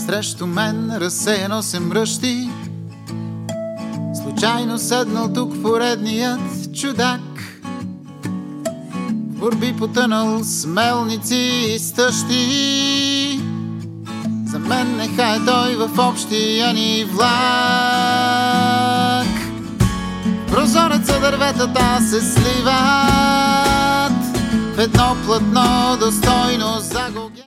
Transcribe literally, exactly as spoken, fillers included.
Срещу мен разсеяно се мръщи, случайно седнал тук поредният чудак. В борби потънал с мелници и стъщи. За мен неха е той в общия ни влак. В прозореца дърветата се сливат в едно платно достойно за